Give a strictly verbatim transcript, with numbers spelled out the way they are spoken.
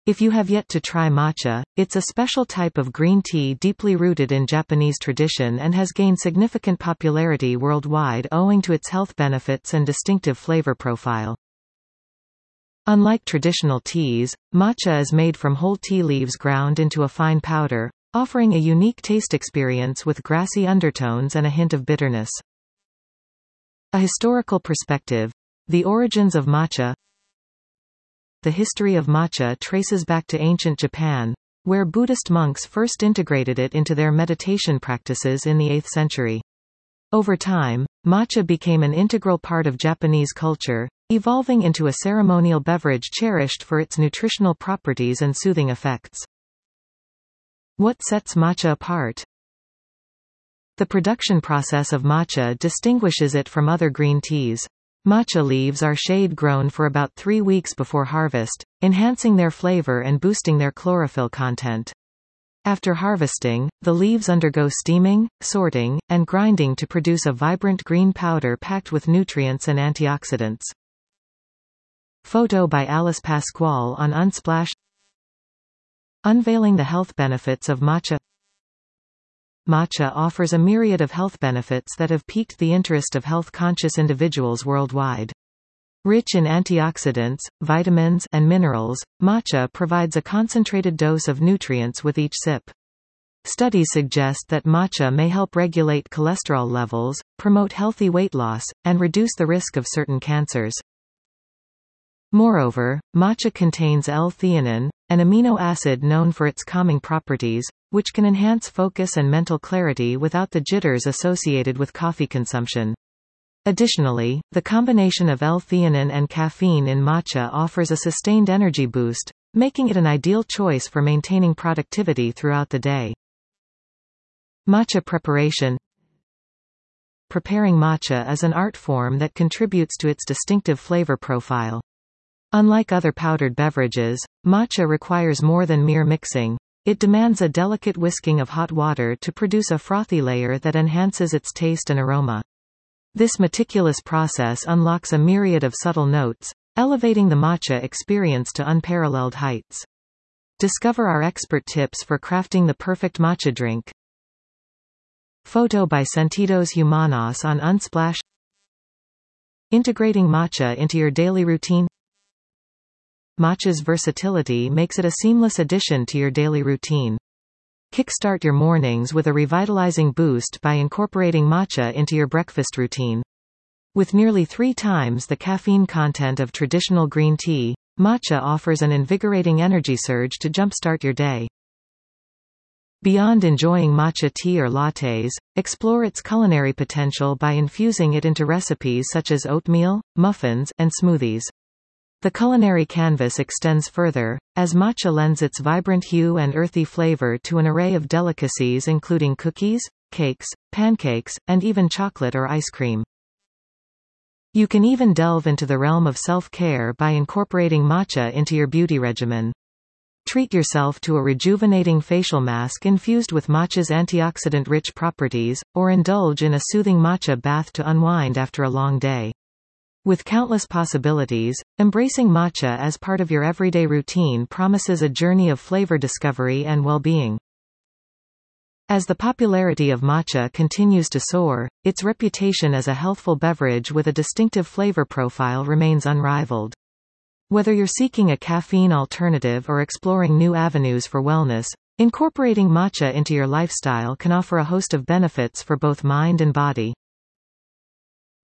If you have yet to try matcha, it's a special type of green tea deeply rooted in Japanese tradition and has gained significant popularity worldwide owing to its health benefits and distinctive flavor profile. Unlike traditional teas, matcha is made from whole tea leaves ground into a fine powder, offering a unique taste experience with grassy undertones and a hint of bitterness. A historical perspective. The origins of matcha. The history of matcha traces back to ancient Japan, where Buddhist monks first integrated it into their meditation practices in the eighth century. Over time, matcha became an integral part of Japanese culture, evolving into a ceremonial beverage cherished for its nutritional properties and soothing effects. What sets matcha apart? The production process of matcha distinguishes it from other green teas. Matcha leaves are shade-grown for about three weeks before harvest, enhancing their flavor and boosting their chlorophyll content. After harvesting, the leaves undergo steaming, sorting, and grinding to produce a vibrant green powder packed with nutrients and antioxidants. Photo by Alice Pasquale on Unsplash. Unveiling the health benefits of matcha. Matcha offers a myriad of health benefits that have piqued the interest of health-conscious individuals worldwide. Rich in antioxidants, vitamins, and minerals, matcha provides a concentrated dose of nutrients with each sip. Studies suggest that matcha may help regulate cholesterol levels, promote healthy weight loss, and reduce the risk of certain cancers. Moreover, matcha contains L-theanine, an amino acid known for its calming properties, which can enhance focus and mental clarity without the jitters associated with coffee consumption. Additionally, the combination of L-theanine and caffeine in matcha offers a sustained energy boost, making it an ideal choice for maintaining productivity throughout the day. Matcha preparation. Preparing matcha is an art form that contributes to its distinctive flavor profile. Unlike other powdered beverages, matcha requires more than mere mixing. It demands a delicate whisking of hot water to produce a frothy layer that enhances its taste and aroma. This meticulous process unlocks a myriad of subtle notes, elevating the matcha experience to unparalleled heights. Discover our expert tips for crafting the perfect matcha drink. Photo by Sentidos Humanos on Unsplash. Integrating matcha into your daily routine. Matcha's versatility makes it a seamless addition to your daily routine. Kickstart your mornings with a revitalizing boost by incorporating matcha into your breakfast routine. With nearly three times the caffeine content of traditional green tea, matcha offers an invigorating energy surge to jumpstart your day. Beyond enjoying matcha tea or lattes, explore its culinary potential by infusing it into recipes such as oatmeal, muffins, and smoothies. The culinary canvas extends further, as matcha lends its vibrant hue and earthy flavor to an array of delicacies including cookies, cakes, pancakes, and even chocolate or ice cream. You can even delve into the realm of self-care by incorporating matcha into your beauty regimen. Treat yourself to a rejuvenating facial mask infused with matcha's antioxidant-rich properties, or indulge in a soothing matcha bath to unwind after a long day. With countless possibilities, embracing matcha as part of your everyday routine promises a journey of flavor discovery and well-being. As the popularity of matcha continues to soar, its reputation as a healthful beverage with a distinctive flavor profile remains unrivaled. Whether you're seeking a caffeine alternative or exploring new avenues for wellness, incorporating matcha into your lifestyle can offer a host of benefits for both mind and body.